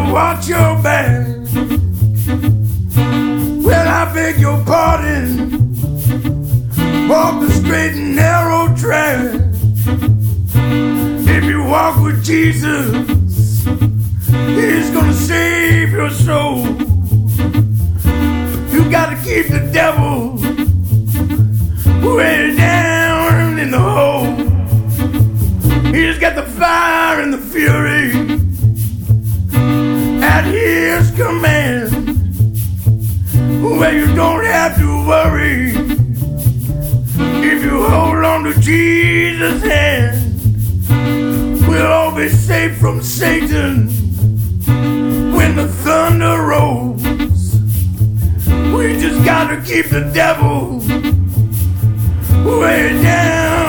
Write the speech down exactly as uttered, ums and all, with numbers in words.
watch your back. Well, I beg your pardon. Walk the straight and narrow track. If you walk with Jesus, He's gonna save your soul. You gotta keep the devil way down in the hole. He's got the fire and the fury at His command, where you don't have to worry if you hold on to Jesus' hand. We'll all be safe from Satan when the thunder rolls. We just gotta keep the devil way down